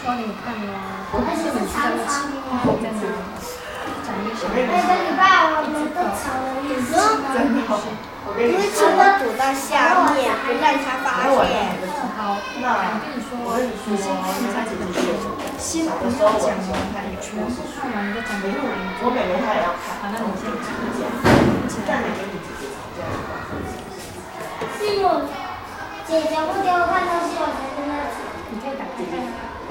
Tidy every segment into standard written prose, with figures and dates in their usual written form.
帮你看啊，还是你知道青蛙在哪里？讲一下。每个礼拜我们都吵了一次。真的。 因为青蛙躲到下面，不让它发现。 好，那我跟你说，你先看一下这本书，先不要讲完，你全部看完再讲给我。 我妹妹她也要看。 好，那你先讲。 但你跟你姐姐吵架的话， 是我姐姐会给我看东西，我才跟她讲。 你可以打开看。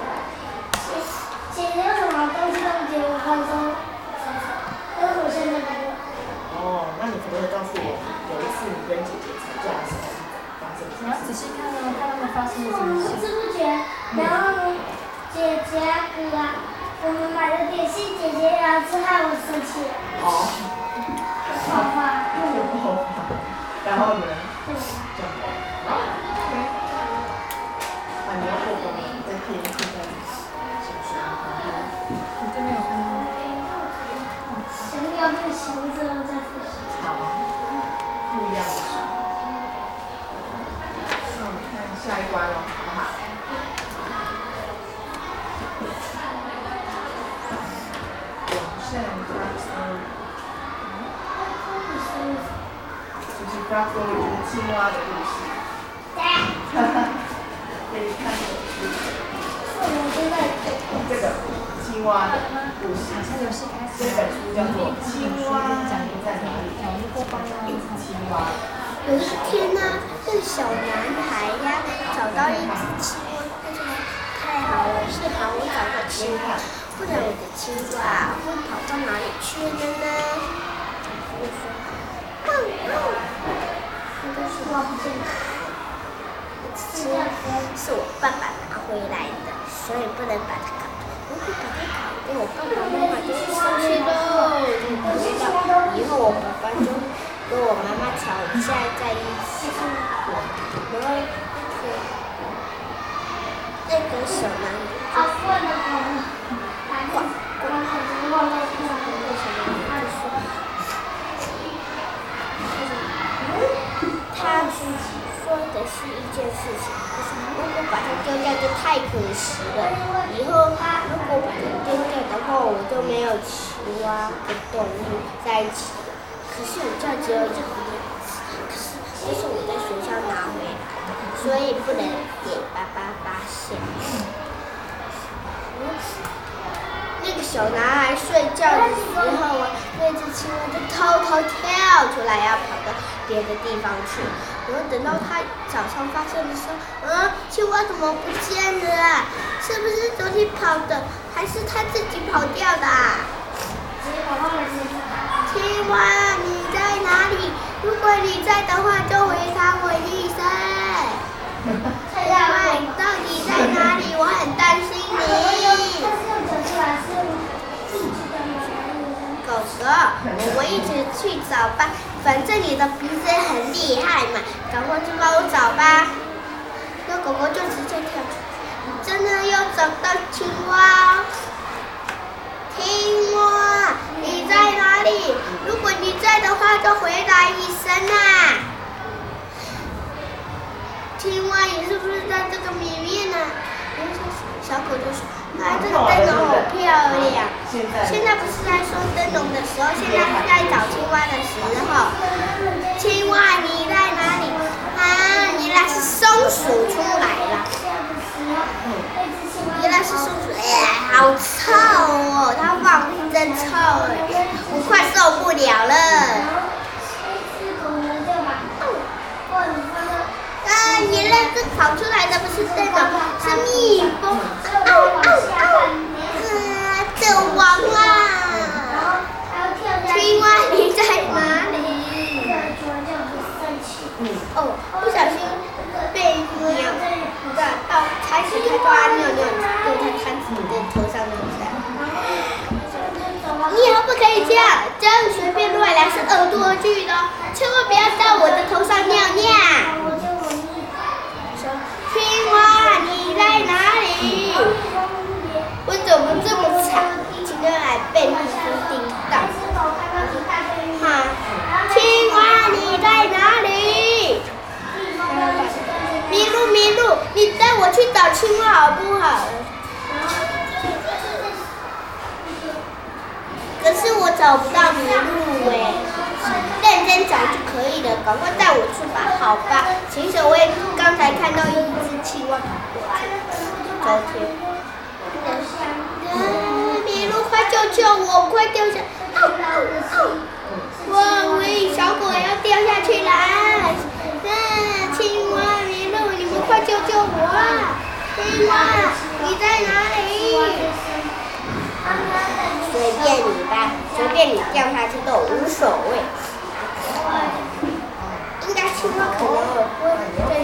姐姐有什么东西都给我看说，但是我现在不会。 哦，那你可不可以告诉我，有一次你跟姐姐吵架的时候发生什么？ 你要仔细看哦，看他们发生了什么不事。 知不觉，然后呢，姐姐啊哥啊，我们买了点心，姐姐也要吃，害我生气了。 哦。 好吧。 然后呢？ 对。 这样。好。啊，你要过功了，你再可以看看小说。 你这边有看到吗？ 想要看熊之后再分享。 好。不一样的书。那我们看下一关了，好不好？永盛 Dark Story。就是 Dark Story 就是青蛙的故事。哈哈。可以看这本书。这个青蛙的故事。 好像游戏开始这本书叫做《青蛙在哪里》。青蛙。 有一天呢，这个小男孩呀找到一只青蛙，他就说：“太好了，幸好我找到青蛙，不然我的青蛙会跑到哪里去了呢？”我说：“汪汪！”他就说：“青蛙是我爸爸拿回来的，所以不能把它搞。如果把它搞掉，我爸爸妈妈就会生气喽。以后我爸爸就跟我妈妈吵架在一起。然后那个小男孩就说：“他说的是一件事情，就是如果把它丢掉就太可惜了。以后如果把它丢掉的话，我就没有青蛙跟动物在一起了。可是我家只有一个可是这是我在学校拿回来的，所以不能给爸爸发现。”那个小男孩睡觉的时候啊，那只青蛙就偷偷跳出来，要跑到别的地方去。然后等到他早上发现的时候，青蛙怎么不见了啊？是不是昨天跑的，还是他自己跑掉的啊？青蛙，你在哪里？如果你在的话，就回答我一声。青蛙，你到底在哪里？我很担心你。狗狗，我们一起去找吧，反正你的鼻子很厉害嘛，赶快去帮我找吧。那狗狗就直接跳出去，真的要找到青蛙。青蛙，你在哪里？如果你在的话，就回答一声啊。青蛙，你是不是在这个里面呢？小狗就说：“啊，这个灯笼好漂亮。”现在不是在说灯笼的时候，现在是在找青蛙的时候。青蛙，你在哪里？啊，原来是松鼠出来了。原来是松鼠，好臭哦！它放屁真臭哎，我快受不了了。原来这跑出来的不是灯笼，是蜜蜂。走完啦！青蛙你在哪里？不小心被鸟到，开始它就要尿尿，用它摊子的头上尿下来。你以后不可以这样随便乱来是恶作剧的，千万不要在我的头上尿尿。青蛙你在哪里？我怎么这么惨？今天还被蜜蜂叮到。青蛙你在哪里？麋鹿，你带我去找青蛙好不好？ 赶快带我去吧，好吧。秦守卫刚才看到一只青蛙跑过来，昨天，麋鹿快救救我，我快掉下，喂，小狗要掉下去了，青蛙、麋鹿，你们快救救我啊！青蛙，你在哪里？随便你吧，随便你掉下去都无所谓。应该青蛙可能对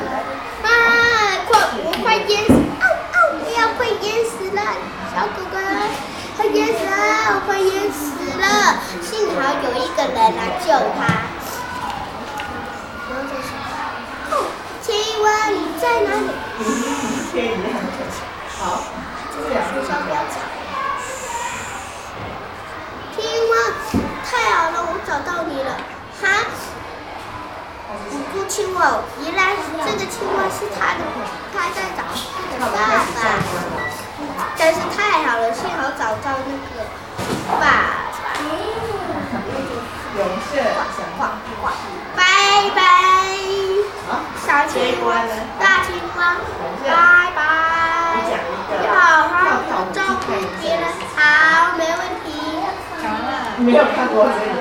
我快淹死，我要快淹死了，小狗狗，快淹死了，我快淹死了，幸好有一个人来救它。青蛙你在哪里？ 好，这两个不要吵。青蛙，太好了，我找到你了，哈！五只青蛙，原来这个青蛙是他在找他的爸爸，真是太好了，幸好找到那个爸爸。 永胜， 拜拜，小青蛙，大青蛙，拜拜，要好好照顾别人，好，没问题。 没有看过这个。